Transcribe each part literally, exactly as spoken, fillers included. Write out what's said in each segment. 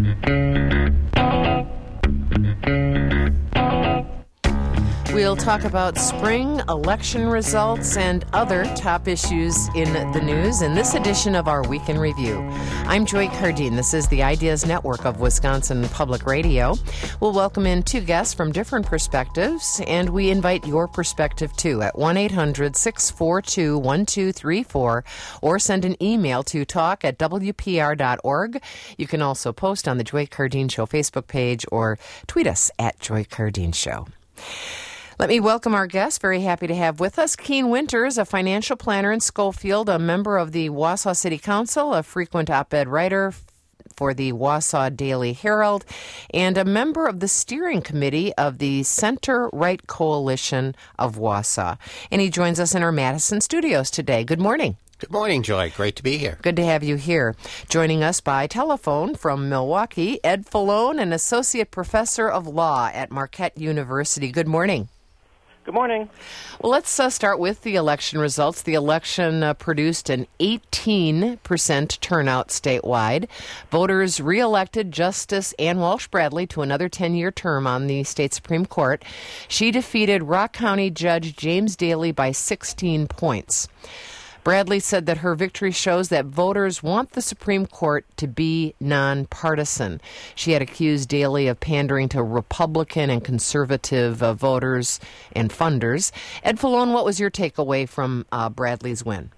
We'll talk about spring election results and other top issues in the news in this edition of our Week in Review. I'm Joy Cardine. This is the Ideas Network of Wisconsin Public Radio. We'll welcome in two guests from different perspectives, and we invite your perspective too at one eight hundred six four two one two three four or send an email to talk at w p r dot org. You can also post on the Joy Cardine Show Facebook page or tweet us at Joy Cardine Show. Let me welcome our guest. Very happy to have with us Keene Winters, a financial planner in Schofield, a member of the Wausau City Council, a frequent op-ed writer for the Wausau Daily Herald, and a member of the steering committee of the Center-Right Coalition of Wausau. And he joins us in our Madison studios today. Good morning. Good morning, Joy. Great to be here. Good to have you here. Joining us by telephone from Milwaukee, Ed Falone, an associate professor of law at Marquette University. Good morning. Good morning. Well, let's uh, start with the election results. The election uh, produced an eighteen percent turnout statewide. Voters re-elected Justice Ann Walsh Bradley to another ten-year term on the state Supreme Court. She defeated Rock County Judge James Daly by sixteen points. Bradley said that her victory shows that voters want the Supreme Court to be nonpartisan. She had accused Daly of pandering to Republican and conservative uh, voters and funders. Ed Falone, what was your takeaway from uh, Bradley's win?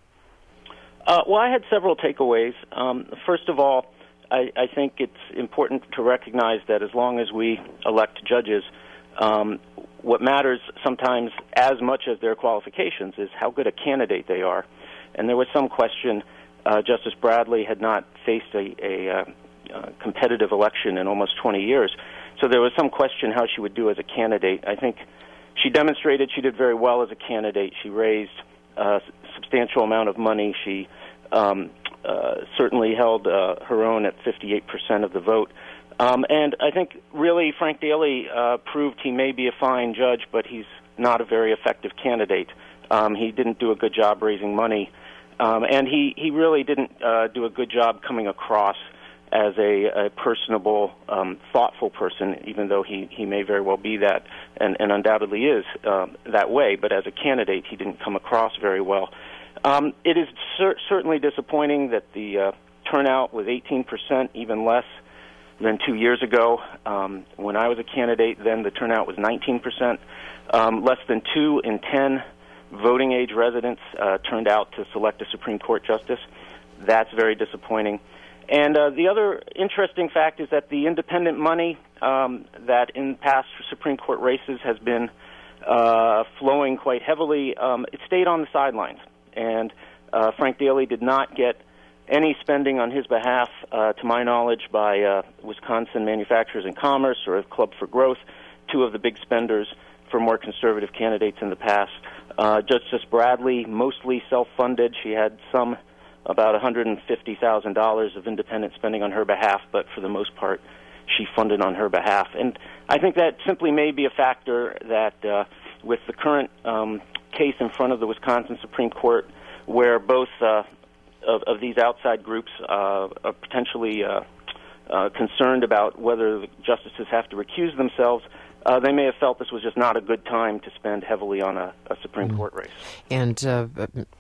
Uh, well, I had several takeaways. Um, first of all, I, I think it's important to recognize that as long as we elect judges, um, what matters sometimes as much as their qualifications is how good a candidate they are. And there was some question. Uh, Justice Bradley had not faced a, a uh, uh, competitive election in almost twenty years, so there was some question how she would do as a candidate. I think she demonstrated she did very well as a candidate. She raised a substantial amount of money. She um, uh, certainly held uh, her own at fifty-eight percent of the vote. Um, and I think really Frank Daly uh, proved he may be a fine judge, but he's not a very effective candidate. Um, he didn't do a good job raising money. Um, and he, he really didn't uh, do a good job coming across as a, a personable, um, thoughtful person, even though he, he may very well be that and, and undoubtedly is um, that way. But as a candidate, he didn't come across very well. Um, it is cer- certainly disappointing that the uh, turnout was eighteen percent, even less than two years ago. Um, when I was a candidate, then the turnout was nineteen percent. Um, less than two in ten voting age residents uh, turned out to select a Supreme Court justice. That's very disappointing. And uh, the other interesting fact is that the independent money um, that in past Supreme Court races has been uh, flowing quite heavily, um, it stayed on the sidelines. And uh, Frank Daly did not get any spending on his behalf, uh, to my knowledge, by uh, Wisconsin Manufacturers and Commerce or Club for Growth, two of the big spenders for more conservative candidates in the past. Uh, Justice Bradley, mostly self-funded. She had some, about one hundred fifty thousand dollars of independent spending on her behalf, but for the most part, she funded on her behalf. And I think that simply may be a factor that uh, with the current um, case in front of the Wisconsin Supreme Court, where both uh, of, of these outside groups uh, are potentially uh, uh, concerned about whether the justices have to recuse themselves, Uh, they may have felt this was just not a good time to spend heavily on a, a Supreme mm. Court race. And uh,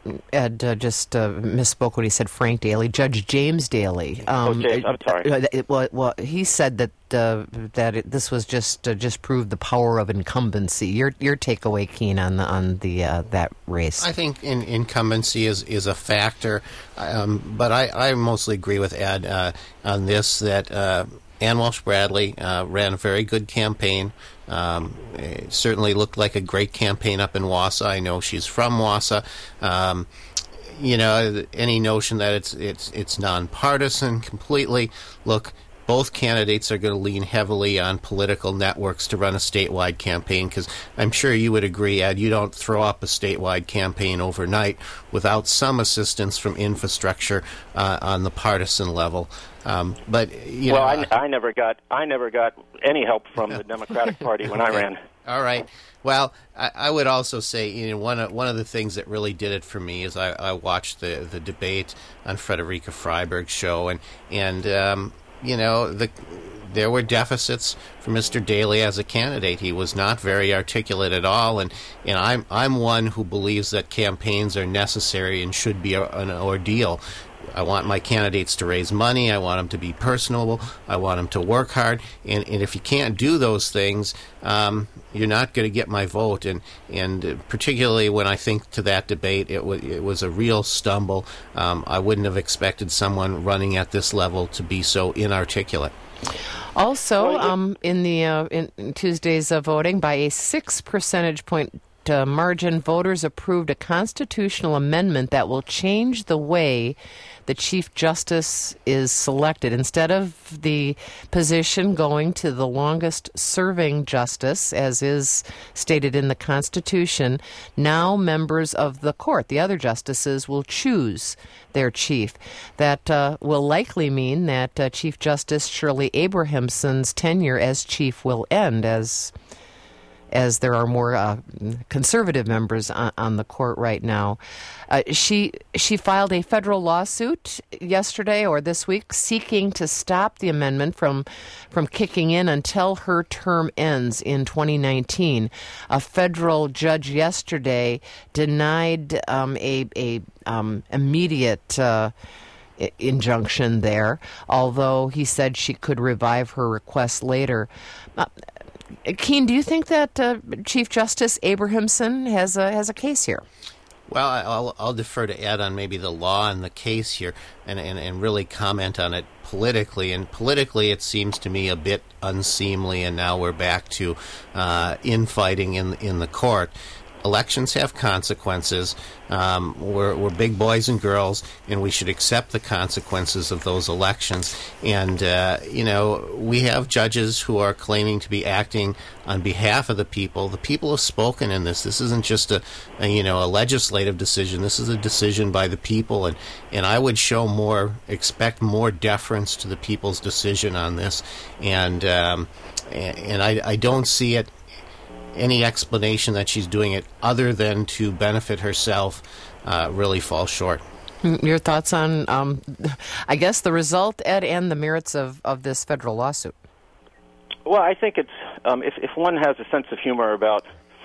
Ed uh, just uh, misspoke when he said Frank Daly. Judge James Daly. Um, oh, James, I'm sorry. It, it, well, well, he said that uh, that it, this was just uh, just proved the power of incumbency. Your your takeaway, Keene, on the, on the uh, that race? I think in, incumbency is, is a factor, um, but I, I mostly agree with Ed uh, on this that. Uh, Ann Walsh Bradley uh, ran a very good campaign. Um, it certainly looked like a great campaign up in Wausau. I know she's from Wausau. Um, you know, any notion that it's it's it's nonpartisan completely. Look, both candidates are going to lean heavily on political networks to run a statewide campaign, because I'm sure you would agree, Ed, you don't throw up a statewide campaign overnight without some assistance from infrastructure uh, on the partisan level. Um, but you well, know, I, I never got I never got any help from the Democratic Party when I ran. All right. Well, I, I would also say, you know, one of one of the things that really did it for me is I, I watched the, the debate on Frederica Freiberg's show, and and um, you know the there were deficits for Mister Daley as a candidate. He was not very articulate at all, and, and I'm I'm one who believes that campaigns are necessary and should be a, an ordeal. I want my candidates to raise money. I want them to be personable. I want them to work hard. And, and if you can't do those things, um, you're not going to get my vote. And and particularly when I think to that debate, it was it was a real stumble. Um, I wouldn't have expected someone running at this level to be so inarticulate. Also, um, in the uh, in, in Tuesday's uh, voting, by a six percentage point uh, margin, voters approved a constitutional amendment that will change the way the Chief Justice is selected. Instead of the position going to the longest-serving justice, as is stated in the Constitution, now members of the court, the other justices, will choose their chief. That uh, will likely mean that uh, Chief Justice Shirley Abrahamson's tenure as chief will end, as as there are more uh, conservative members on, on the court right now. Uh, she she filed a federal lawsuit yesterday or this week seeking to stop the amendment from from kicking in until her term ends in twenty nineteen. A federal judge yesterday denied um, a, a um, immediate uh, injunction there, although he said she could revive her request later. Uh, Keene, do you think that uh, Chief Justice Abrahamson has a has a case here? Well, I'll, I'll defer to Ed on maybe the law and the case here, and, and, and really comment on it politically. And politically, it seems to me a bit unseemly, and now we're back to uh, infighting in in the court. Elections have consequences. Um, we're, we're big boys and girls, and we should accept the consequences of those elections. And, uh, you know, we have judges who are claiming to be acting on behalf of the people. The people have spoken in this. This isn't just a, a you know, a legislative decision. This is a decision by the people, and, and I would show more, expect more deference to the people's decision on this. And, um, and, and I, I don't see it any explanation that she's doing it other than to benefit herself uh, really falls short. Your thoughts on, um, I guess, the result, Ed, and the merits of, of this federal lawsuit? Well, I think it's, um, if, if one has a sense of humor about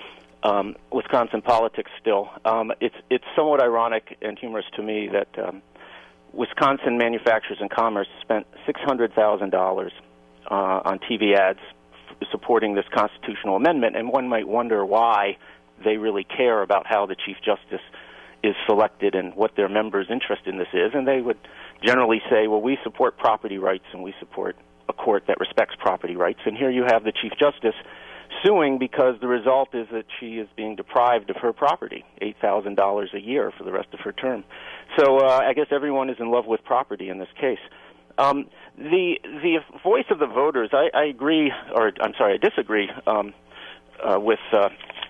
um, Wisconsin politics still, um, it's, it's somewhat ironic and humorous to me that um, Wisconsin Manufacturers and Commerce spent six hundred thousand dollars uh, on T V ads supporting this constitutional amendment, and one might wonder why they really care about how the Chief Justice is selected and what their members' interest in this is, and they would generally say, well, we support property rights and we support a court that respects property rights, and here you have the Chief Justice suing because the result is that she is being deprived of her property, eight thousand dollars a year for the rest of her term. So uh, I guess everyone is in love with property in this case. Um, the the voice of the voters, I, I agree, or I'm sorry, I disagree um, uh, with uh,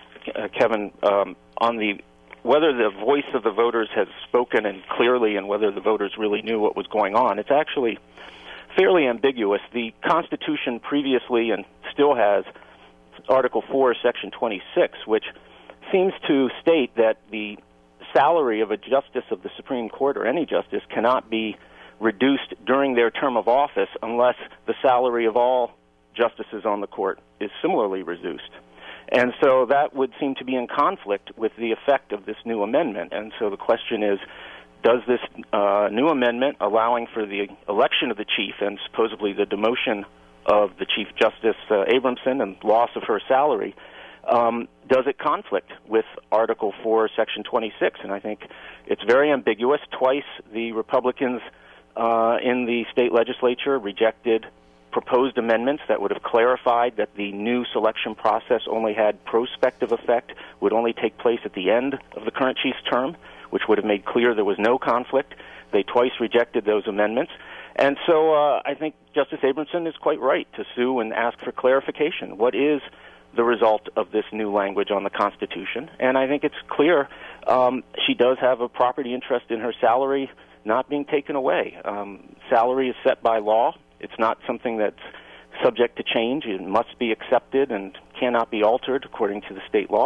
Kevin um, on the whether the voice of the voters has spoken and clearly, and whether the voters really knew what was going on. It's actually fairly ambiguous. The Constitution previously and still has Article four, Section twenty-six, which seems to state that the salary of a justice of the Supreme Court or any justice cannot be reduced during their term of office unless the salary of all justices on the court is similarly reduced. And so that would seem to be in conflict with the effect of this new amendment. And so the question is, does this uh, new amendment allowing for the election of the chief and supposedly the demotion of the Chief Justice uh, Abrahamson and loss of her salary, um, does it conflict with Article four, Section twenty-six? And I think it's very ambiguous. Twice the Republicans Uh, in the state legislature rejected proposed amendments that would have clarified that the new selection process only had prospective effect, would only take place at the end of the current chief's term, which would have made clear there was no conflict. They twice rejected those amendments. And so uh, I think Justice Abrahamson is quite right to sue and ask for clarification. What is the result of this new language on the Constitution? And I think it's clear um, she does have a property interest in her salary not being taken away. Um, salary is set by law. It's not something that's subject to change. It must be accepted and cannot be altered according to the state law.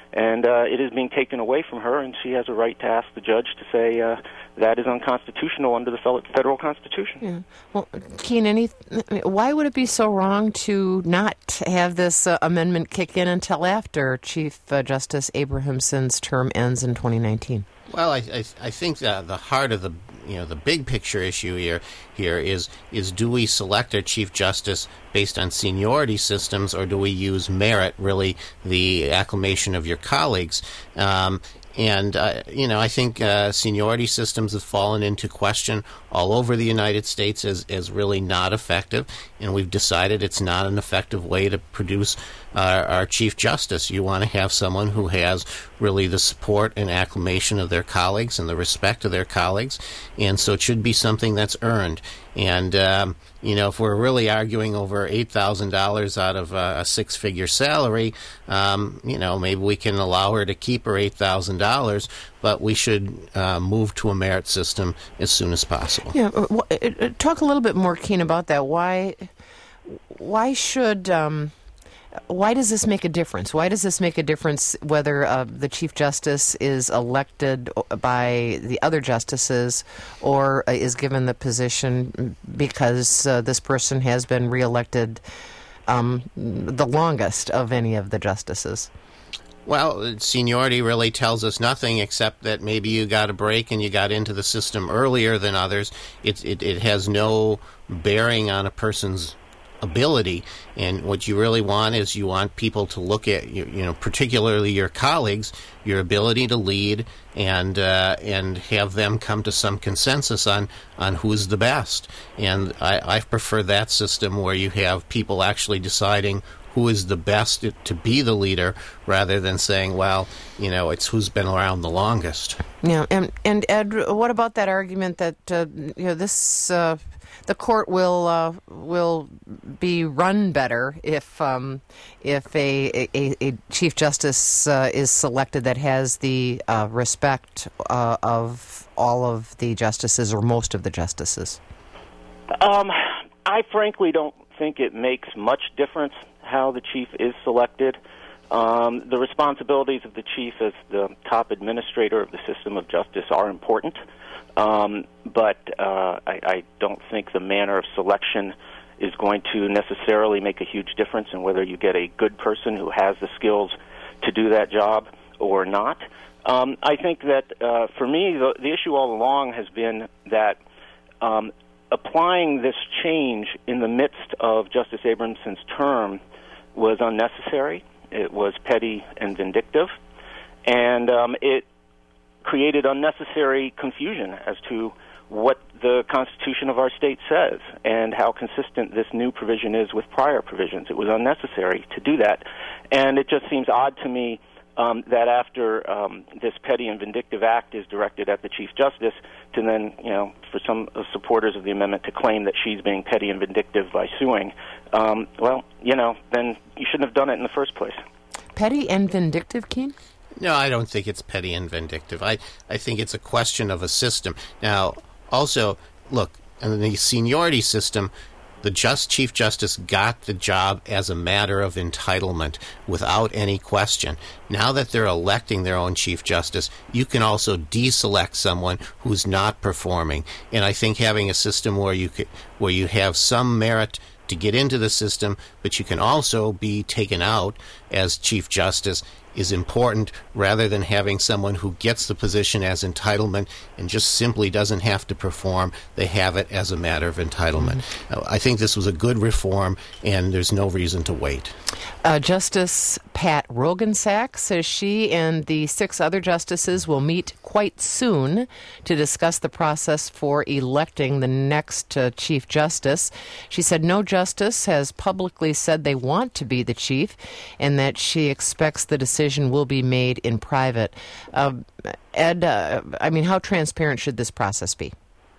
and uh, it is being taken away from her, and she has a right to ask the judge to say uh, that is unconstitutional under the federal Constitution. Yeah. Well, Keene, any, why would it be so wrong to not have this uh, amendment kick in until after Chief uh, Justice Abrahamson's term ends in twenty nineteen? Well, I, I, I think that the heart of the you know the big picture issue here here is is do we select our Chief Justice based on seniority systems, or do we use merit, really the acclamation of your colleagues? Um, And, uh, you know, I think uh, seniority systems have fallen into question all over the United States as, as really not effective, and we've decided it's not an effective way to produce uh, our Chief Justice. You want to have someone who has really the support and acclamation of their colleagues and the respect of their colleagues, and so it should be something that's earned. And, um, you know, if we're really arguing over eight thousand dollars out of uh, a six-figure salary, um, you know, maybe we can allow her to keep her eight thousand dollars, but we should uh, move to a merit system as soon as possible. Yeah, talk a little bit more, Keene, about that. Why, why should... Um Why does this make a difference? Why does this make a difference whether uh, the Chief Justice is elected by the other justices or uh, is given the position because uh, this person has been reelected um, the longest of any of the justices? Well, seniority really tells us nothing except that maybe you got a break and you got into the system earlier than others. It, it, it has no bearing on a person's ability, and what you really want is you want people to look at you, you know, particularly your colleagues, your ability to lead, and uh, and have them come to some consensus on on who's the best. And I, I prefer that system where you have people actually deciding who is the best to be the leader, rather than saying, well, you know, it's who's been around the longest. Yeah, and and Ed, what about that argument that uh, you know this uh, the court will uh, will be run better if um, if a, a, a Chief Justice uh, is selected that has the uh, respect uh, of all of the justices or most of the justices? Um, I frankly don't think it makes much difference how the chief is selected. Um, the responsibilities of the chief as the top administrator of the system of justice are important, um, but uh, I, I don't think the manner of selection is going to necessarily make a huge difference in whether you get a good person who has the skills to do that job or not. Um, I think that uh, for me, the, the issue all along has been that um, applying this change in the midst of Justice Abrahamson's term was unnecessary. It was petty and vindictive, and um, it created unnecessary confusion as to what the Constitution of our state says and how consistent this new provision is with prior provisions. It was unnecessary to do that, and it just seems odd to me um, that after um, this petty and vindictive act is directed at the Chief Justice, to then, you know, for some supporters of the amendment to claim that she's being petty and vindictive by suing, um, well, you know, then you shouldn't have done it in the first place. Petty and vindictive, Keene? No, I don't think it's petty and vindictive. I, I think it's a question of a system. Now, also, look, in the seniority system, the just Chief Justice got the job as a matter of entitlement without any question. Now that they're electing their own Chief Justice, you can also deselect someone who's not performing. And I think having a system where you could, where you have some merit to get into the system, but you can also be taken out as Chief Justice is important, rather than having someone who gets the position as entitlement and just simply doesn't have to perform. They have it as a matter of entitlement. Mm-hmm. I think this was a good reform, and there's no reason to wait. Uh, Justice Pat Roggensack says she and the six other justices will meet quite soon to discuss the process for electing the next uh, Chief Justice. She said no justice has publicly said they want to be the chief, and that she expects the decision will be made in private. Uh, Ed, uh, I mean, how transparent should this process be?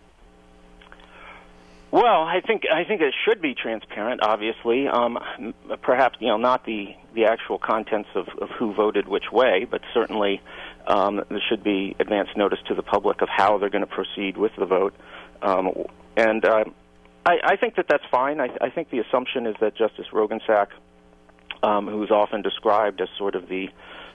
Well, I think I think it should be transparent. Obviously, um, perhaps you know not the, the actual contents of, of who voted which way, but certainly um, there should be advance notice to the public of how they're going to proceed with the vote. Um, and uh, I, I think that that's fine. I, I think the assumption is that Justice Roggensack, um, who's often described as sort of the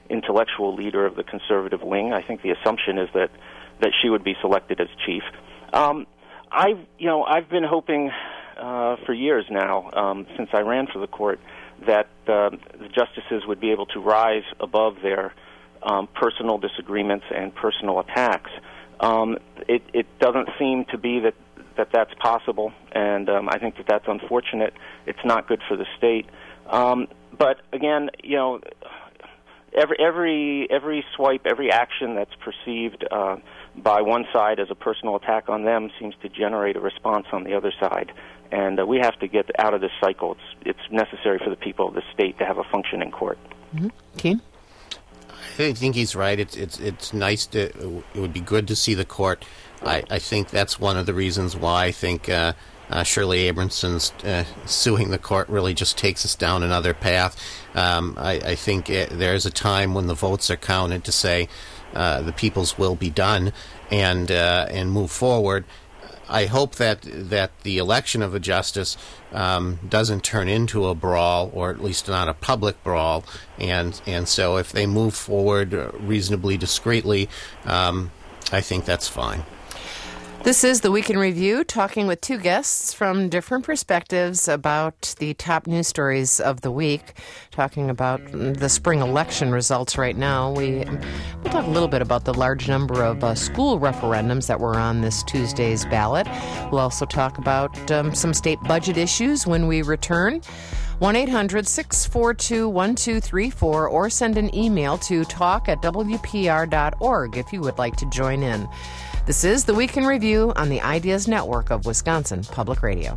intellectual leader of the conservative wing. I think the assumption is that, that she would be selected as chief. Um, I, you know, I've been hoping uh, for years now, um, since I ran for the court, that uh, the justices would be able to rise above their um, personal disagreements and personal attacks. Um, it, it doesn't seem to be that, that that's possible, and um, I think that that's unfortunate. It's not good for the state. Um, but again, you know, every every every swipe, every action that's perceived uh, by one side as a personal attack on them seems to generate a response on the other side. And uh, we have to get out of this cycle. It's it's necessary for the people of the state to have a functioning court. Mm-hmm. Keene? I think he's right. It's it's it's nice to. It would be good to see the court. I, I think that's one of the reasons why I think uh, uh, Shirley Abrahamson's uh, suing the court really just takes us down another path. Um, I, I think it, there's a time when the votes are counted to say uh, the people's will be done and uh, and move forward. I hope that that the election of a justice um, doesn't turn into a brawl, or at least not a public brawl. And and so if they move forward reasonably discreetly, um, I think that's fine. This is the Week in Review, talking with two guests from different perspectives about the top news stories of the week, talking about the spring election results right now. We, we'll talk a little bit about the large number of uh, school referendums that were on this Tuesday's ballot. We'll also talk about um, some state budget issues when we return. one eight hundred six four two one two three four or send an email to talk at w p r dot org if you would like to join in. This is the Week in Review on the Ideas Network of Wisconsin Public Radio.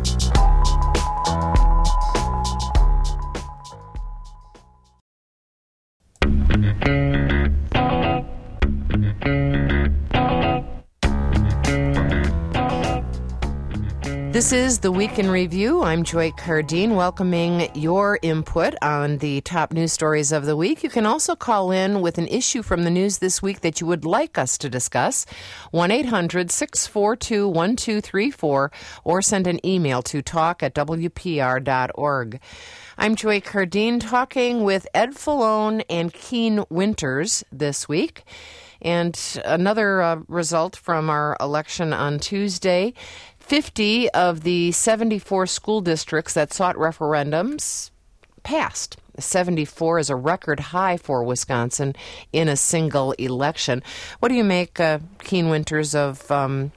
This is the Week in Review. I'm Joy Cardine, welcoming your input on the top news stories of the week. You can also call in with an issue from the news this week that you would like us to discuss. one eight hundred six four two one two three four or send an email to talk at w p r dot org. I'm Joy Cardine, talking with Ed Falone and Keene Winters this week. And another uh, result from our election on Tuesday. fifty of the seventy-four school districts that sought referendums passed. seventy-four is a record high for Wisconsin in a single election. What do you make, uh, Keene Winters, of um,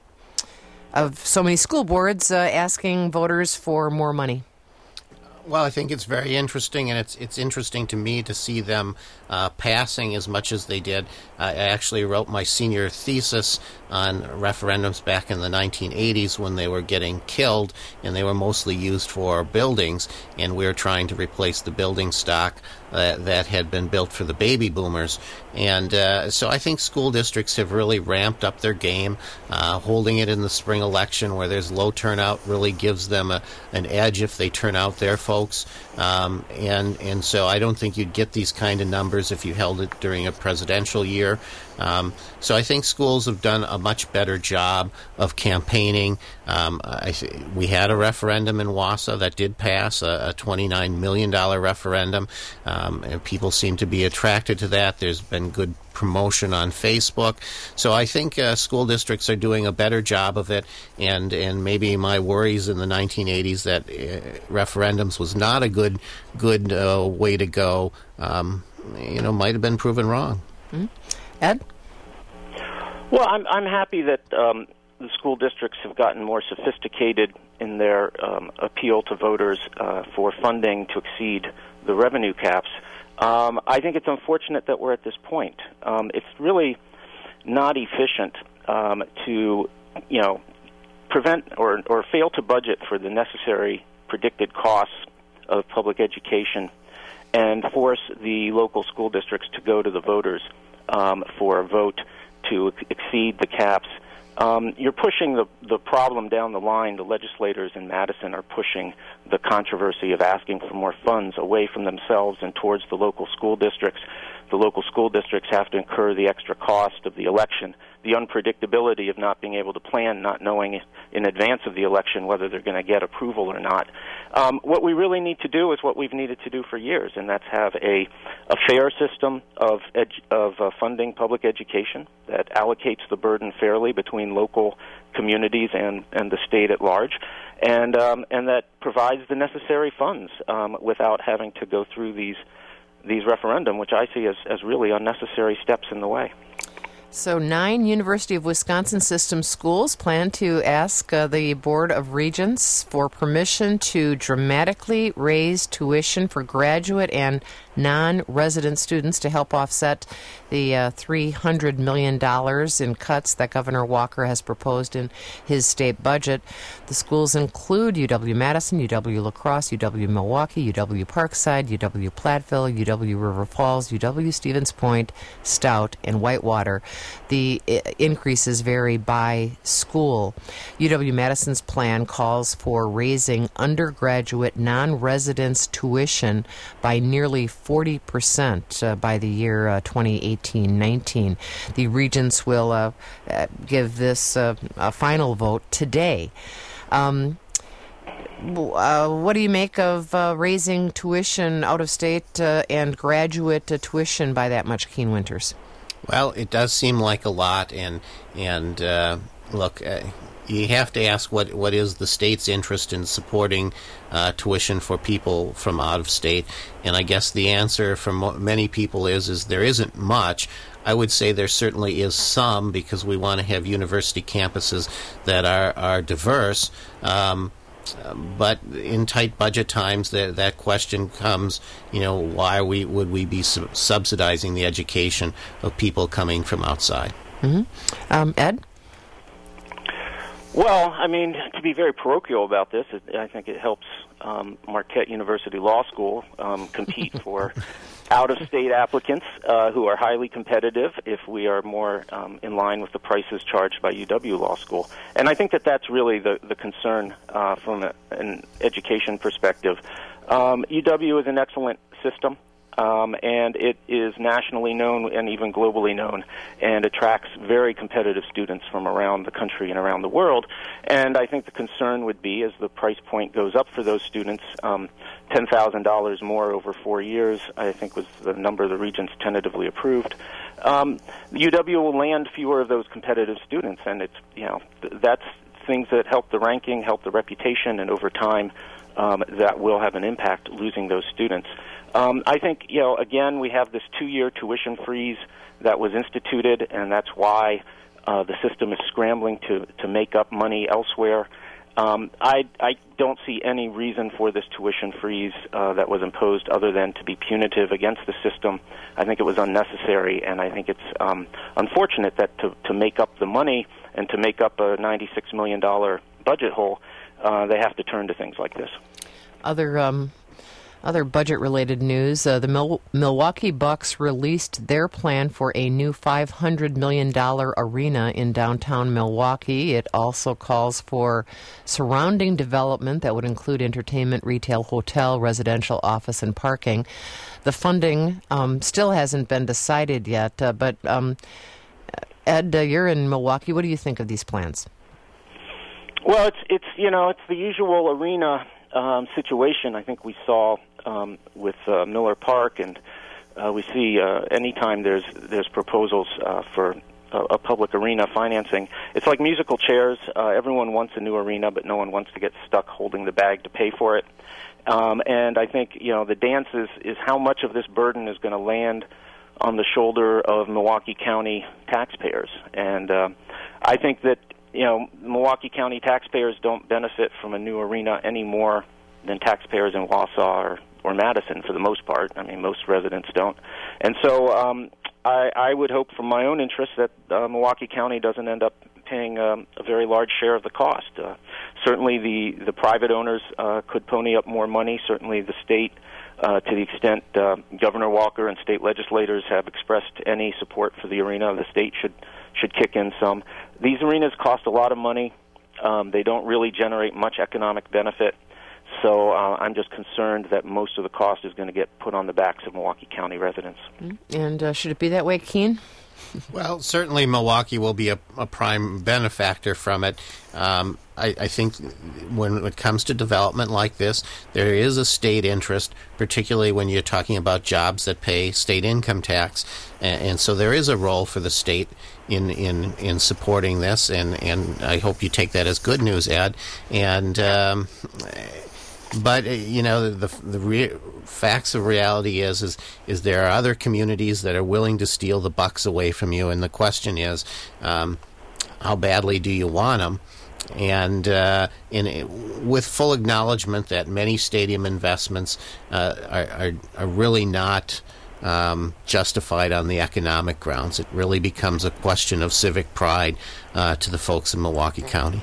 of so many school boards uh, asking voters for more money? Well, I think it's very interesting, and it's it's interesting to me to see them uh, passing as much as they did. I actually wrote my senior thesis on referendums back in the nineteen eighties when they were getting killed, and they were mostly used for buildings, and we were trying to replace the building stock uh, that had been built for the baby boomers. And uh, so I think school districts have really ramped up their game. Uh, holding it in the spring election where there's low turnout really gives them a, an edge if they turn out their folks. Um, and, and so I don't think you'd get these kind of numbers if you held it during a presidential year. Um, so I think schools have done a much better job of campaigning. Um, I, we had a referendum in Wausau that did pass, a, a twenty-nine million dollars referendum, um, and people seem to be attracted to that. There's been good promotion on Facebook. So I think uh, school districts are doing a better job of it, and, and maybe my worries in the nineteen eighties that uh, referendums was not a good good uh, way to go, um, you know, might have been proven wrong. Mm-hmm. Ed? Well, I'm I'm happy that um, the school districts have gotten more sophisticated in their um, appeal to voters uh, for funding to exceed the revenue caps. Um, I think it's unfortunate that we're at this point. Um, it's really not efficient um, to, you know, prevent or or fail to budget for the necessary predicted costs of public education and force the local school districts to go to the voters um, for a vote to exceed the caps. Um, you're pushing the, the problem down the line. The legislators in Madison are pushing the controversy of asking for more funds away from themselves and towards the local school districts. The local school districts have to incur the extra cost of the election the unpredictability of not being able to plan, not knowing in advance of the election whether they're going to get approval or not. Um, what we really need to do is what we've needed to do for years, and that's have a, a fair system of, edu- of uh, funding public education that allocates the burden fairly between local communities and, and the state at large, and um, and that provides the necessary funds um, without having to go through these these referendum, which I see as, as really unnecessary steps in the way. So nine University of Wisconsin system schools plan to ask uh, the Board of Regents for permission to dramatically raise tuition for graduate and non-resident students to help offset the uh, three hundred million dollars in cuts that Governor Walker has proposed in his state budget. The schools include U W-Madison, U W-La Crosse, U W-Milwaukee, U W-Parkside, U W-Platteville, U W-River Falls, U W-Stevens Point, Stout, and Whitewater. The I- increases vary by school. U W-Madison's plan calls for raising undergraduate non-residents tuition by nearly forty percent uh, by the year uh, twenty eighteen nineteen. The regents will uh, uh, give this uh, a final vote today. Um, uh, what do you make of uh, raising tuition out of state uh, and graduate uh, tuition by that much, Keen Winters? Well, it does seem like a lot, and and uh, look, uh, you have to ask what what is the state's interest in supporting uh, tuition for people from out of state, and I guess the answer from mo- many people is is there isn't much. I would say there certainly is some, because we want to have university campuses that are are diverse. Um, But in tight budget times, that that question comes. You know, why we would we be su- subsidizing the education of people coming from outside? Mm-hmm. Um, Ed? Well, I mean, to be very parochial about this, it, I think it helps um, Marquette University Law School um, compete for out-of-state applicants uh, who are highly competitive if we are more um, in line with the prices charged by U W Law School. And I think that that's really the, the concern uh, from a, an education perspective. Um, U W is an excellent system. Um, and it is nationally known and even globally known, and attracts very competitive students from around the country and around the world. And I think the concern would be, as the price point goes up for those students, um, ten thousand dollars more over four years, I think was the number the regents tentatively approved. Um, U W will land fewer of those competitive students, and it's, you know, th- that's things that help the ranking, help the reputation, and over time um, that will have an impact, losing those students. Um, I think, you know, again, we have this two-year tuition freeze that was instituted, and that's why uh, the system is scrambling to, to make up money elsewhere. Um, I, I don't see any reason for this tuition freeze uh, that was imposed other than to be punitive against the system. I think it was unnecessary, and I think it's um, unfortunate that to, to make up the money and to make up a ninety-six million dollars budget hole, uh, they have to turn to things like this. Other um Other budget-related news, uh, the Mil- Milwaukee Bucks released their plan for a new five hundred million dollars arena in downtown Milwaukee. It also calls for surrounding development that would include entertainment, retail, hotel, residential, office, and parking. The funding um, still hasn't been decided yet, uh, but um, Ed, uh, you're in Milwaukee. What do you think of these plans? Well, it's, it's you know, it's the usual arena um, situation I think we saw Um, with uh, Miller Park, and uh, we see uh, anytime there's there's proposals uh, for a, a public arena financing, it's like musical chairs. Uh, everyone wants a new arena, but no one wants to get stuck holding the bag to pay for it. Um, and I think, you know, the dance is, is how much of this burden is going to land on the shoulder of Milwaukee County taxpayers. And uh, I think that, you know, Milwaukee County taxpayers don't benefit from a new arena any more than taxpayers in Wausau or or Madison, for the most part. I mean, most residents don't. And so um, I, I would hope, from my own interest, that uh, Milwaukee County doesn't end up paying um, a very large share of the cost. Uh, certainly the, the private owners uh, could pony up more money. Certainly the state, uh, to the extent uh, Governor Walker and state legislators have expressed any support for the arena, the state should, should kick in some. These arenas cost a lot of money. Um, they don't really generate much economic benefit. So uh, I'm just concerned that most of the cost is going to get put on the backs of Milwaukee County residents. And uh, should it be that way, Keene? Well, certainly Milwaukee will be a, a prime benefactor from it. Um, I, I think when it comes to development like this, there is a state interest, particularly when you're talking about jobs that pay state income tax. And, and so there is a role for the state in, in, in supporting this, and, and I hope you take that as good news, Ed. And um, But uh, you know, the the re- facts of reality is is is there are other communities that are willing to steal the bucks away from you, and the question is, um, how badly do you want them? And uh, in with full acknowledgement that many stadium investments uh, are, are are really not um, justified on the economic grounds. It really becomes a question of civic pride uh, to the folks in Milwaukee County.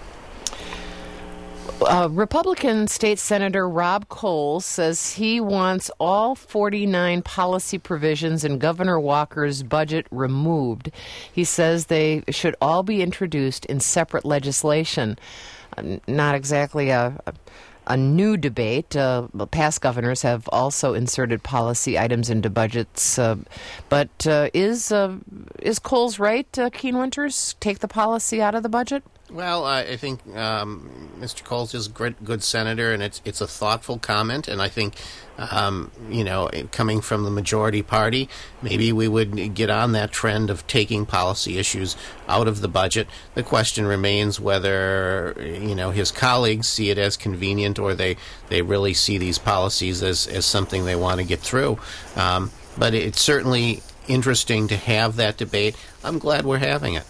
Uh, Republican State Senator Rob Coles says he wants all forty-nine policy provisions in Governor Walker's budget removed. He says they should all be introduced in separate legislation. Uh, not exactly a, a, a new debate. Uh, past governors have also inserted policy items into budgets. Uh, but uh, is uh, is Coles right, uh, Keene Winters? Take the policy out of the budget? Well, I, I think um, Mister Coles is a good, good senator, and it's it's a thoughtful comment. And I think, um, you know, coming from the majority party, maybe we would get on that trend of taking policy issues out of the budget. The question remains whether, you know, his colleagues see it as convenient, or they, they really see these policies as, as something they want to get through. Um, but it's certainly interesting to have that debate. I'm glad we're having it.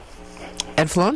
Ed Flone?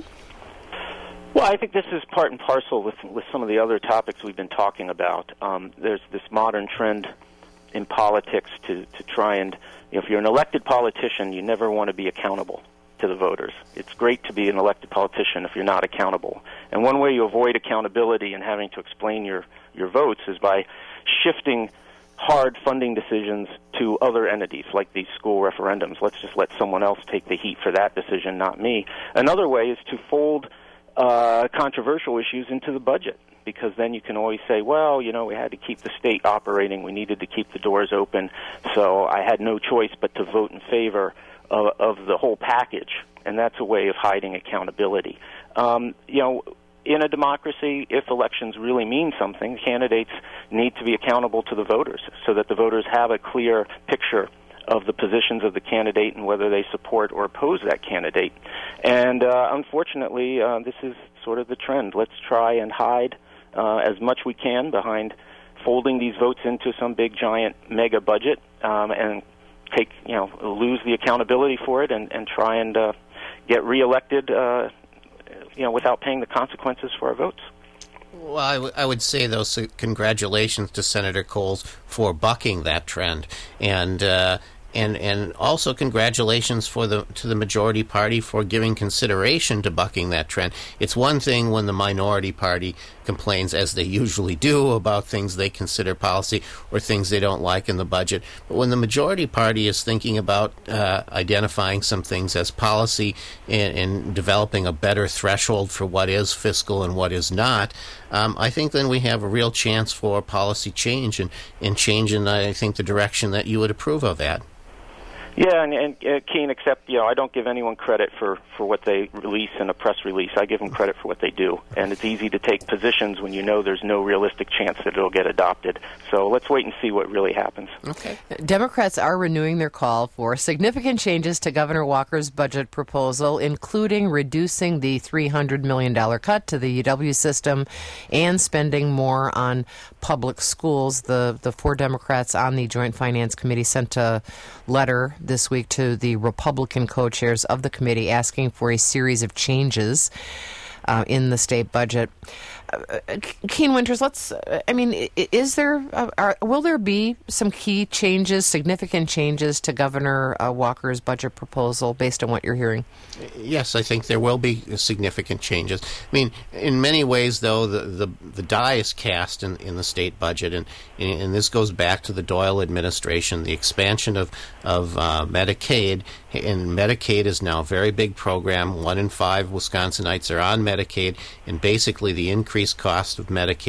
Well, I think this is part and parcel with with some of the other topics we've been talking about. Um, there's this modern trend in politics to, to try and, you know, if you're an elected politician, you never want to be accountable to the voters. It's great to be an elected politician if you're not accountable. And one way you avoid accountability and having to explain your, your votes is by shifting hard funding decisions to other entities, like these school referendums. Let's just let someone else take the heat for that decision, not me. Another way is to fold Uh, controversial issues into the budget, because then you can always say, well, you know, we had to keep the state operating, we needed to keep the doors open, so I had no choice but to vote in favor of, of the whole package, and that's a way of hiding accountability. Um, you know, in a democracy, if elections really mean something, candidates need to be accountable to the voters so that the voters have a clear picture of the positions of the candidate and whether they support or oppose that candidate. And uh, unfortunately, uh, this is sort of the trend. Let's try and hide uh, as much we can behind folding these votes into some big, giant, mega budget um, and take, you know, lose the accountability for it and, and try and uh, get reelected, uh, you know, without paying the consequences for our votes. Well, I, w- I would say, though, so congratulations to Senator Coles for bucking that trend, and uh, and and also congratulations for the to the majority party for giving consideration to bucking that trend. It's one thing when the minority party complains, as they usually do, about things they consider policy or things they don't like in the budget, but when the majority party is thinking about uh, identifying some things as policy and, and developing a better threshold for what is fiscal and what is not, um, I think then we have a real chance for policy change and, and change in, I think, the direction that you would approve of, Ed. Yeah, and, and uh, Keene, except, you know, I don't give anyone credit for, for what they release in a press release. I give them credit for what they do. And it's easy to take positions when you know there's no realistic chance that it'll get adopted. So let's wait and see what really happens. Okay. Democrats are renewing their call for significant changes to Governor Walker's budget proposal, including reducing the three hundred million dollars cut to the U W system and spending more on public schools. The, the four Democrats on the Joint Finance Committee sent a letter this week to the Republican co-chairs of the committee asking for a series of changes uh, in the state budget. Uh, Keene Winters, let's, uh, I mean, is there, uh, are, will there be some key changes, significant changes to Governor uh, Walker's budget proposal based on what you're hearing? Yes, I think there will be significant changes. I mean, in many ways, though, the the, the die is cast in, in the state budget, and and this goes back to the Doyle administration, the expansion of, of uh, Medicaid, and Medicaid is now a very big program. One in five Wisconsinites are on Medicaid, and basically the increased cost of Medicaid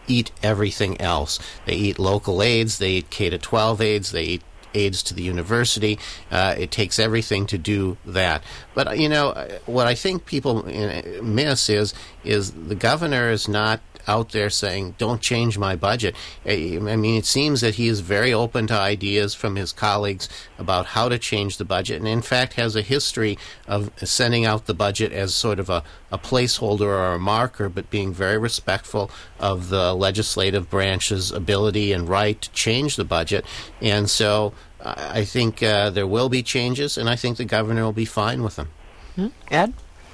eat everything else. They eat local aids, they eat K to twelve aids, they eat aids to the university. Uh, it takes everything to do that. But, you know, what I think people miss is is the governor is not out there saying, don't change my budget. I mean, it seems that he is very open to ideas from his colleagues about how to change the budget, and in fact has a history of sending out the budget as sort of a, a placeholder or a marker, but being very respectful of the legislative branch's ability and right to change the budget. And so I think uh, there will be changes, and I think the governor will be fine with them. Hmm? Ed?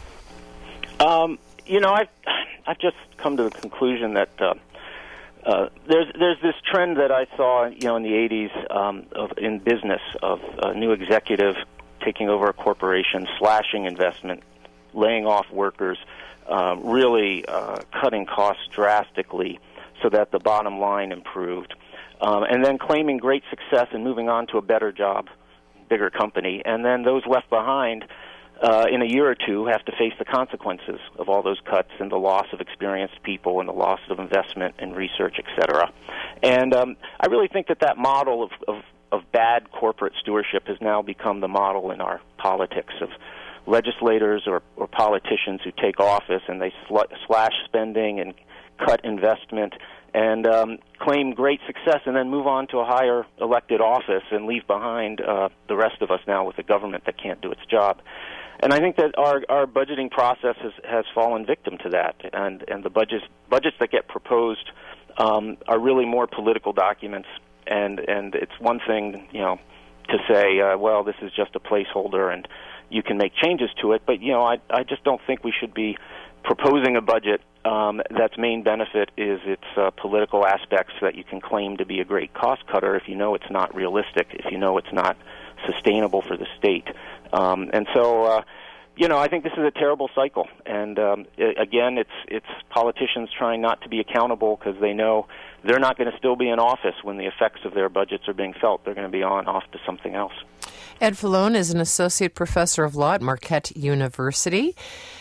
Um, you know, I've, I've just come to the conclusion that uh, uh, there's there's this trend that I saw, you know, in the eighties um, of in business of a new executive taking over a corporation, slashing investment, laying off workers, uh, really uh, cutting costs drastically so that the bottom line improved, um, and then claiming great success and moving on to a better job, bigger company, and then those left behind Uh, in a year or two, have to face the consequences of all those cuts and the loss of experienced people and the loss of investment and research, et cetera. And um, I really think that that model of, of, of bad corporate stewardship has now become the model in our politics of legislators or, or politicians who take office and they sl- slash spending and cut investment and um, claim great success and then move on to a higher elected office and leave behind uh, the rest of us now with a government that can't do its job. And I think that our, our budgeting process has, has fallen victim to that, and, and the budgets budgets that get proposed um, are really more political documents, and, and it's one thing, you know, to say, uh, well, this is just a placeholder and you can make changes to it, but, you know, I, I just don't think we should be proposing a budget um, that's main benefit is its uh, political aspects that you can claim to be a great cost cutter if you know it's not realistic, if you know it's not sustainable for the state. Um, and so, uh, you know, I think this is a terrible cycle. And um, I- again, it's it's politicians trying not to be accountable because they know they're not going to still be in office when the effects of their budgets are being felt. They're going to be on off to something else. Ed Fallone is an associate professor of law at Marquette University.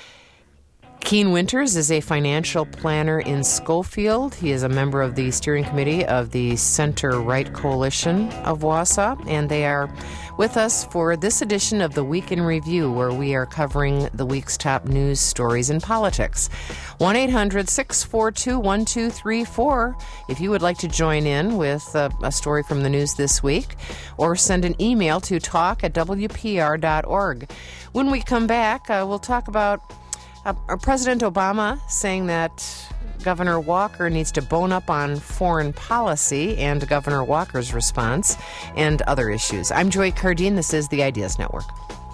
Keene Winters is a financial planner in Schofield. He is a member of the steering committee of the Center-Right Coalition of Wausau, and they are with us for this edition of the Week in Review, where we are covering the week's top news stories in politics. one eight hundred six four two one two three four if you would like to join in with a, a story from the news this week, or send an email to talk at w p r dot org. When we come back, uh, we'll talk about Uh, President Obama saying that Governor Walker needs to bone up on foreign policy and Governor Walker's response and other issues. I'm Joy Cardine. This is the Ideas Network.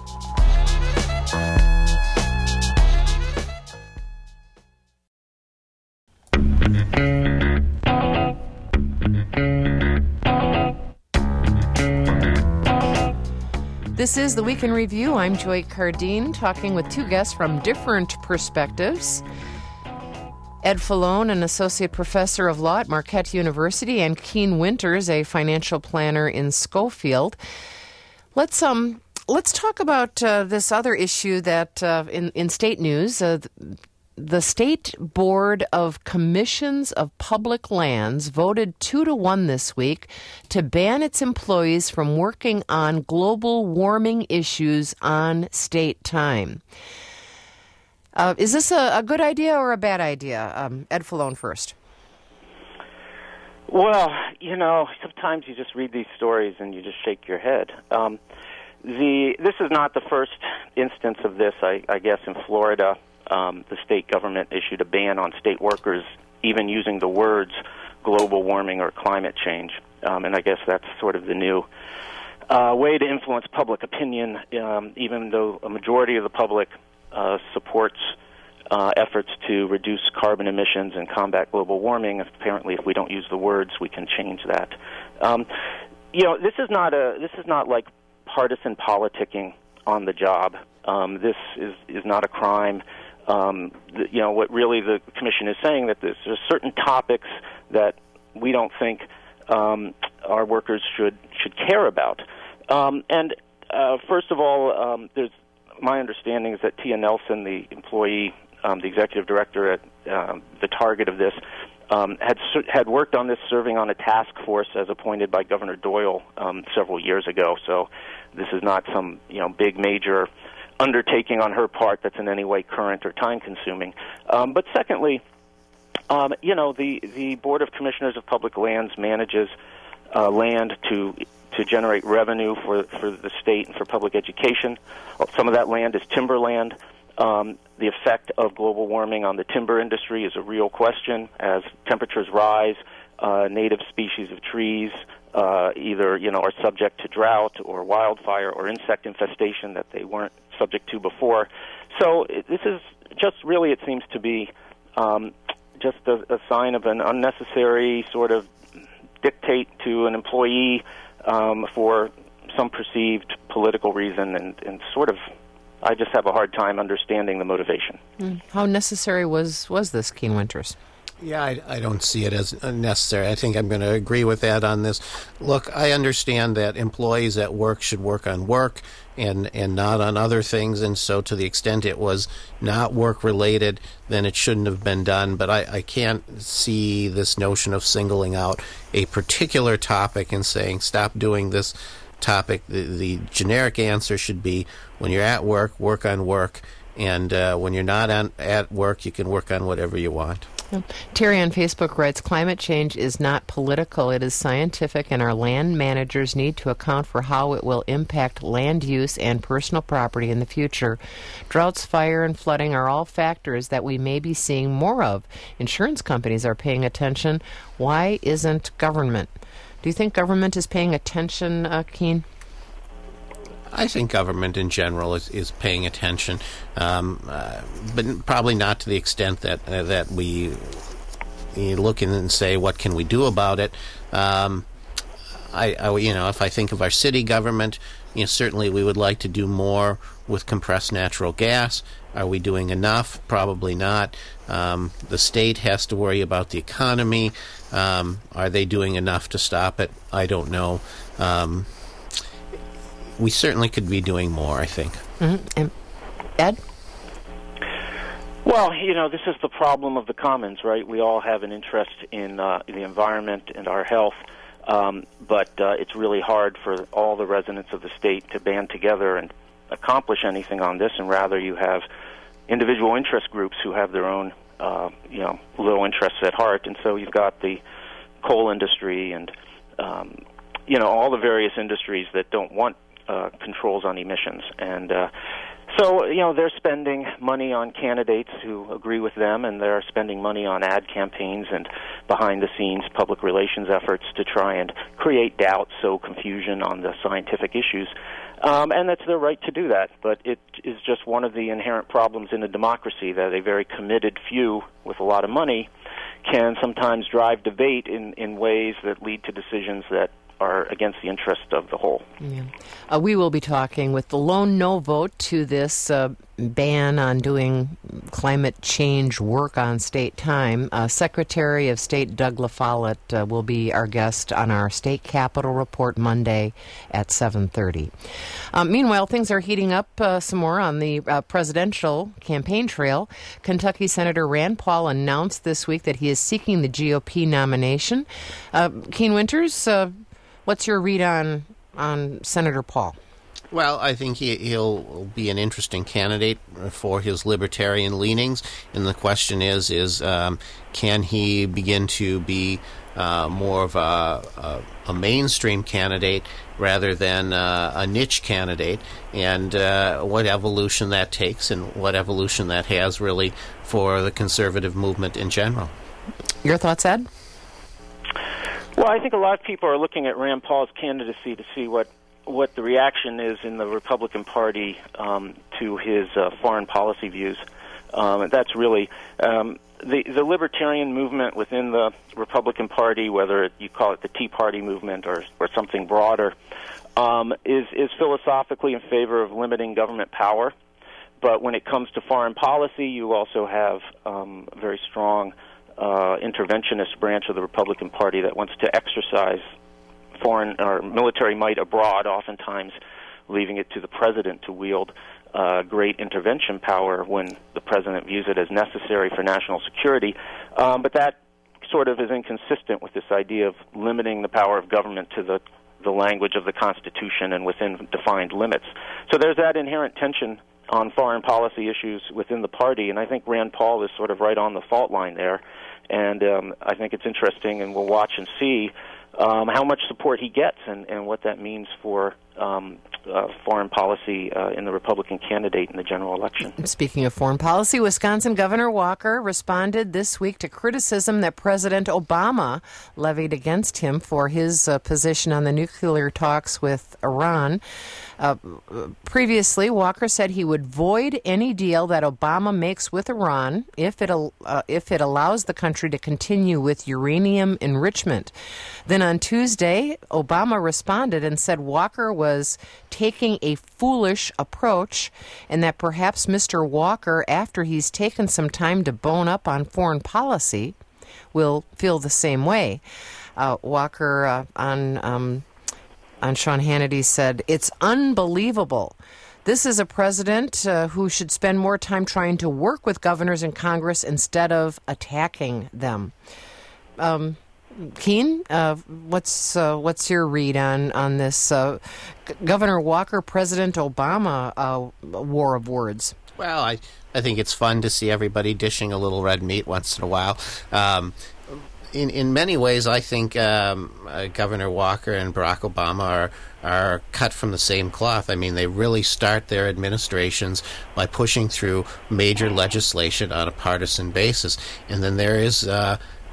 This is the Week in Review. I'm Joy Cardine, talking with two guests from different perspectives. Ed Fallone, an associate professor of law at Marquette University, and Keene Winters, a financial planner in Schofield. Let's um let's talk about uh, this other issue that uh, in in state news. Uh, The State Board of Commissions of Public Lands voted two to one this week to ban its employees from working on global warming issues on state time. Uh, is this a, a good idea or a bad idea? Um, Ed Fallone first. Well, you know, sometimes you just read these stories and you just shake your head. Um, the this is not the first instance of this, I, I guess, in Florida. Um, the state government issued a ban on state workers even using the words global warming or climate change. Um, and I guess that's sort of the new uh, way to influence public opinion, um, even though a majority of the public uh, supports uh, efforts to reduce carbon emissions and combat global warming. Apparently, if we don't use the words, we can change that. Um, you know, this is not a this is not like partisan politicking on the job. Um, this is, is not a crime. Um, the, you know, what really the commission is saying that there's, there's certain topics that we don't think um, our workers should should care about. Um, and uh, first of all, um, there's my understanding is that Tia Nelson, the employee, um, the executive director at um, the target of this, um, had had worked on this, serving on a task force as appointed by Governor Doyle um, several years ago. So this is not some you know big major undertaking on her part that's in any way current or time-consuming. Um, but secondly, um, you know, the, the Board of Commissioners of Public Lands manages uh, land to to generate revenue for, for the state and for public education. Some of that land is timberland. Um, the effect of global warming on the timber industry is a real question. As temperatures rise, uh, native species of trees uh, either, you know, are subject to drought or wildfire or insect infestation that they weren't subject to before. So it, this is just really, it seems to be um, just a, a sign of an unnecessary sort of dictate to an employee um, for some perceived political reason, and, and sort of, I just have a hard time understanding the motivation. Mm. How necessary was, was this, Keene Winters? Yeah, I, I don't see it as necessary. I think I'm going to agree with Ed on this. Look, I understand that employees at work should work on work and, and not on other things, and so to the extent it was not work-related, then it shouldn't have been done. But I, I can't see this notion of singling out a particular topic and saying, stop doing this topic. The, the generic answer should be, when you're at work, work on work, and uh, when you're not on, at work, you can work on whatever you want. Terry on Facebook writes, climate change is not political, it is scientific, and our land managers need to account for how it will impact land use and personal property in the future. Droughts, fire, and flooding are all factors that we may be seeing more of. Insurance companies are paying attention. Why isn't government? Do you think government is paying attention, uh, Keene? I think government in general is, is paying attention, um, uh, but probably not to the extent that uh, that we you look in and say, what can we do about it? Um, I, I, you know, if I think of our city government, you know, certainly we would like to do more with compressed natural gas. Are we doing enough? Probably not. Um, the state has to worry about the economy. Um, are they doing enough to stop it? I don't know. Um, We certainly could be doing more, I think. Mm-hmm. And Ed? Well, you know, this is the problem of the commons, right? We all have an interest in uh, the environment and our health, um, but uh, it's really hard for all the residents of the state to band together and accomplish anything on this, and rather you have individual interest groups who have their own, uh, you know, little interests at heart. And so you've got the coal industry and, um, you know, all the various industries that don't want Uh, controls on emissions. And uh, so, you know, they're spending money on candidates who agree with them, and they're spending money on ad campaigns and behind-the-scenes public relations efforts to try and create doubt, sow confusion on the scientific issues. Um, and that's their right to do that, but it is just one of the inherent problems in a democracy, that a very committed few with a lot of money can sometimes drive debate in, in ways that lead to decisions that are against the interest of the whole. Yeah. Uh, we will be talking with the lone no vote to this uh, ban on doing climate change work on state time. Uh, Secretary of State Doug LaFollette uh, will be our guest on our State Capitol Report Monday at seven thirty. Uh, meanwhile, things are heating up uh, some more on the uh, presidential campaign trail. Kentucky Senator Rand Paul announced this week that he is seeking the G O P nomination. Uh, Keene Winters, uh, what's your read on on Senator Paul? Well, I think he, he'll be an interesting candidate for his libertarian leanings, and the question is, is um, can he begin to be uh, more of a, a, a mainstream candidate rather than uh, a niche candidate, and uh, what evolution that takes and what evolution that has really for the conservative movement in general. Your thoughts, Ed? Well, I think a lot of people are looking at Rand Paul's candidacy to see what, what the reaction is in the Republican Party um, to his uh, foreign policy views. Um, and that's really um, the, the libertarian movement within the Republican Party, whether you call it the Tea Party movement or, or something broader, um, is, is philosophically in favor of limiting government power. But when it comes to foreign policy, you also have um, very strong Uh, interventionist branch of the Republican Party that wants to exercise foreign or military might abroad, oftentimes leaving it to the president to wield uh, great intervention power when the president views it as necessary for national security. Um, but that sort of is inconsistent with this idea of limiting the power of government to the the language of the Constitution and within defined limits. So there's that inherent tension on foreign policy issues within the party, and I think Rand Paul is sort of right on the fault line there. And um, I think it's interesting, and we'll watch and see um, how much support he gets and, and what that means for um, uh, foreign policy uh, in the Republican candidate in the general election. Speaking of foreign policy, Wisconsin Governor Walker responded this week to criticism that President Obama levied against him for his uh, position on the nuclear talks with Iran. Uh, previously, Walker said he would void any deal that Obama makes with Iran if it uh, if it allows the country to continue with uranium enrichment. Then on Tuesday, Obama responded and said Walker was taking a foolish approach and that perhaps Mister Walker, after he's taken some time to bone up on foreign policy, will feel the same way. Uh, Walker uh, on... Um, on Sean Hannity said, "It's unbelievable. This is a president uh, who should spend more time trying to work with governors and Congress instead of attacking them." Um, Keene, uh, what's uh, what's your read on on this uh, G- Governor Walker, President Obama uh, war of words? Well, I I think it's fun to see everybody dishing a little red meat once in a while. Um, In in many ways, I think um, uh, Governor Walker and Barack Obama are are cut from the same cloth. I mean, they really start their administrations by pushing through major legislation on a partisan basis, and then there is. Uh,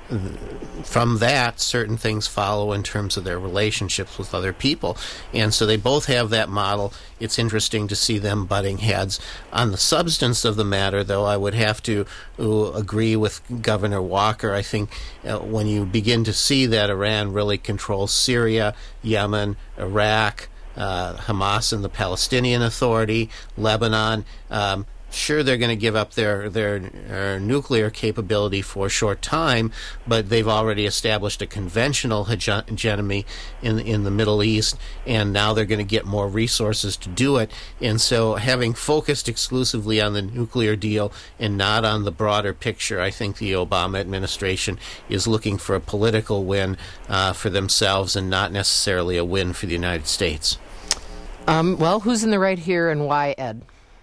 From that, certain things follow in terms of their relationships with other people. And so they both have that model. It's interesting to see them butting heads. On the substance of the matter, though, I would have to uh, agree with Governor Walker. I think uh, when you begin to see that Iran really controls Syria, Yemen, Iraq, uh, Hamas and the Palestinian Authority, Lebanon, um, sure, they're going to give up their, their uh, nuclear capability for a short time, but they've already established a conventional hege- hegemony in in the Middle East, and now they're going to get more resources to do it. And so having focused exclusively on the nuclear deal and not on the broader picture, I think the Obama administration is looking for a political win uh, for themselves and not necessarily a win for the United States. Um, well, who's in the right here and why, Ed?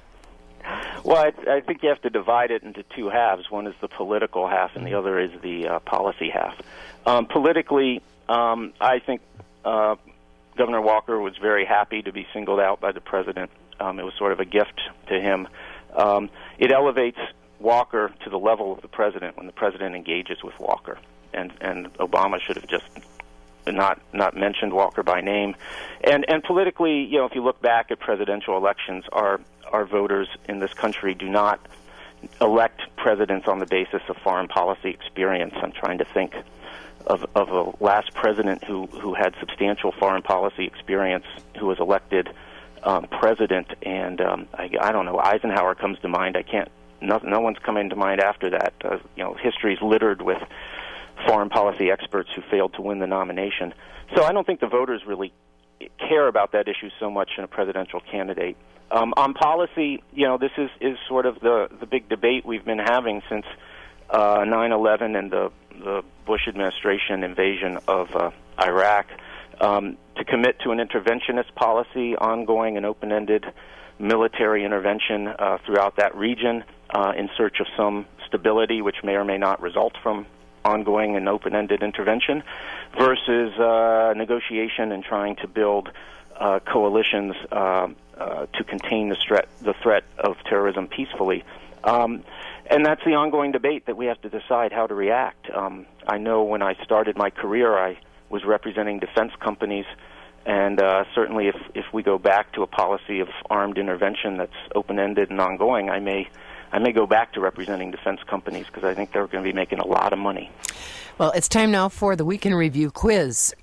Well, I, I think you have to divide it into two halves. One is the political half, and the other is the uh, policy half. Um, politically, um, I think uh, Governor Walker was very happy to be singled out by the president. Um, it was sort of a gift to him. Um, it elevates Walker to the level of the president when the president engages with Walker, and and Obama should have just not not mentioned Walker by name. And and politically, you know, if you look back at presidential elections, our our voters in this country do not elect presidents on the basis of foreign policy experience. I'm trying to think of of a last president who who had substantial foreign policy experience who was elected um, president, and um, I, I don't know, Eisenhower comes to mind. I can't. No, no one's coming to mind after that. Uh, you know, history's littered with foreign policy experts who failed to win the nomination. So I don't think the voters really care about that issue so much in a presidential candidate. Um, on policy, you know, this is, is sort of the, the big debate we've been having since uh, nine eleven and the, the Bush administration invasion of uh, Iraq. Um, to commit to an interventionist policy, ongoing and open-ended military intervention uh, throughout that region uh, in search of some stability, which may or may not result from ongoing and open-ended intervention, versus uh, negotiation and trying to build uh, coalitions uh, uh, to contain the threat, the threat of terrorism peacefully. Um, and that's the ongoing debate that we have to decide how to react. Um, I know when I started my career, I was representing defense companies, and uh, certainly if, if we go back to a policy of armed intervention that's open-ended and ongoing, I may I may go back to representing defense companies because I think they're going to be making a lot of money. Well, it's time now for the Week in Review quiz.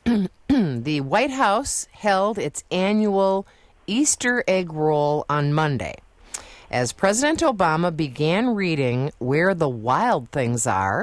The White House held its annual Easter egg roll on Monday. As President Obama began reading Where the Wild Things Are,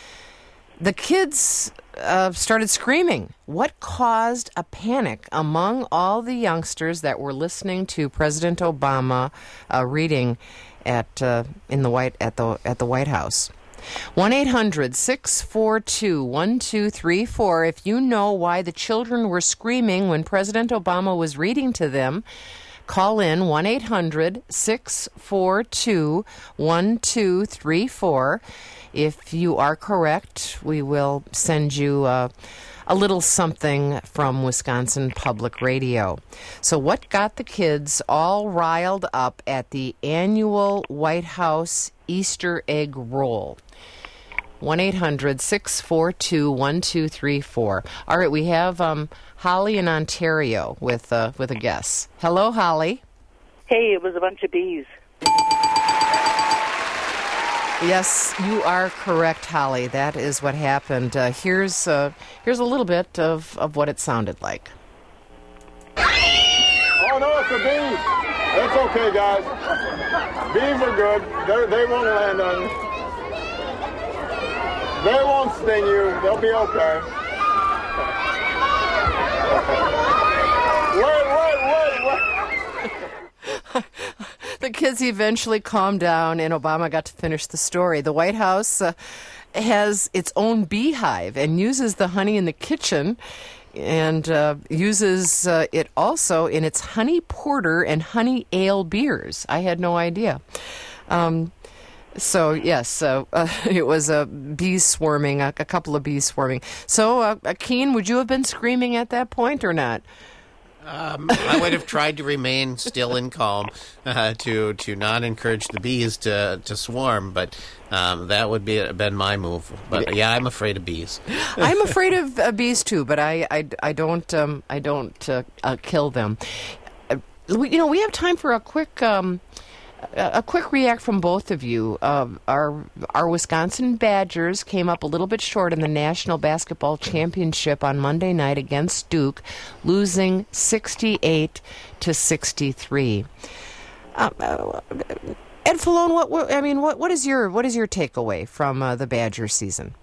the kids uh, started screaming. What caused a panic among all the youngsters that were listening to President Obama uh, reading at uh, in the White at the at the White House? one eight hundred six four two one two three four. If you know why the children were screaming when President Obama was reading to them, call in one eight hundred six four two one two three four. If you are correct, we will send you uh, a little something from Wisconsin Public Radio. So what got the kids all riled up at the annual White House Easter egg roll? one eight hundred six four two one two three four. All right, we have um, Holly in Ontario with, uh, with a guess. Hello, Holly. Hey, it was a bunch of bees. Yes, you are correct, Holly. That is what happened. Uh, here's uh, here's a little bit of, of what it sounded like. Oh, no, it's a bee. It's okay, guys. Bees are good. They're, they won't land on you. They won't sting you. They'll be okay. Wait, wait, wait, wait. The kids eventually calmed down, and Obama got to finish the story. The White House uh, has its own beehive and uses the honey in the kitchen and uh, uses uh, it also in its honey porter and honey ale beers. I had no idea. Um, so, yes, uh, uh, it was a uh, bees swarming, a, a couple of bees swarming. So, uh, Keen, would you have been screaming at that point or not? Um, I would have tried to remain still and calm uh, to to not encourage the bees to to swarm, but um, that would be been my move. But yeah, I'm afraid of bees. I'm afraid of uh, bees too, but I I, I don't um, I don't uh, uh, kill them. Uh, we, you know, we have time for a quick. Um, A quick react from both of you. Uh, our our Wisconsin Badgers came up a little bit short in the National Basketball Championship on Monday night against Duke, losing sixty-eight to sixty-three. Uh, uh, Ed Falone, what, what I mean, what what is your what is your takeaway from uh, the Badger season?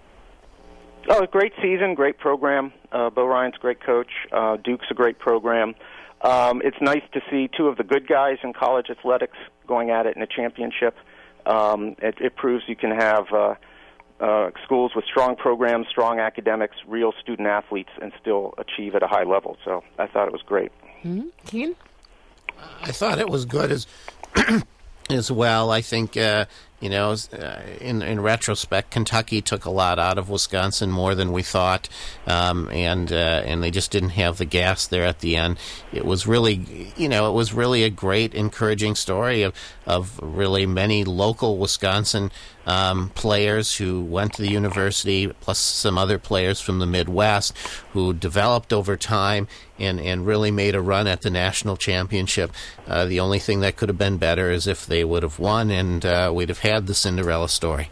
Oh, great season, great program. Uh, Bo Ryan's a great coach. Uh, Duke's a great program. Um, it's nice to see two of the good guys in college athletics going at it in a championship. Um, it, it proves you can have uh, uh, schools with strong programs, strong academics, real student athletes, and still achieve at a high level. So I thought it was great. Mm-hmm. Keen? I thought it was good as as well. I think uh, you know, uh, in in retrospect, Kentucky took a lot out of Wisconsin, more than we thought, um, and uh, and they just didn't have the gas there at the end. It was really, you know, it was really a great, encouraging story of of really many local Wisconsin um, players who went to the university, plus some other players from the Midwest who developed over time and, and really made a run at the national championship. Uh, the only thing that could have been better is if they would have won, and uh, we'd have had the Cinderella story.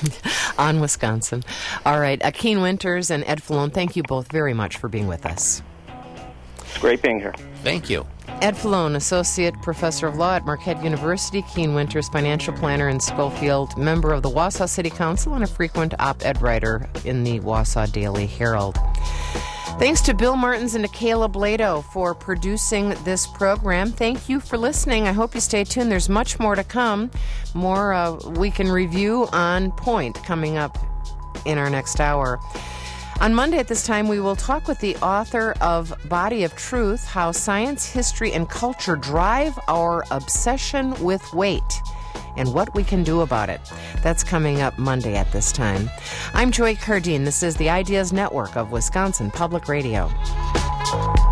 On Wisconsin. All right, Akeen Winters and Ed Falone, thank you both very much for being with us. It's great being here. Thank you. Ed Falone, Associate Professor of Law at Marquette University, Keen Winters, Financial Planner in Schofield, member of the Wausau City Council, and a frequent op-ed writer in the Wausau Daily Herald. Thanks to Bill Martins and to Caleb Lado for producing this program. Thank you for listening. I hope you stay tuned. There's much more to come. More uh, Week in Review on Point coming up in our next hour. On Monday at this time, we will talk with the author of Body of Truth, How Science, History, and Culture Drive Our Obsession with Weight, and what we can do about it. That's coming up Monday at this time. I'm Joy Cardine. This is the Ideas Network of Wisconsin Public Radio.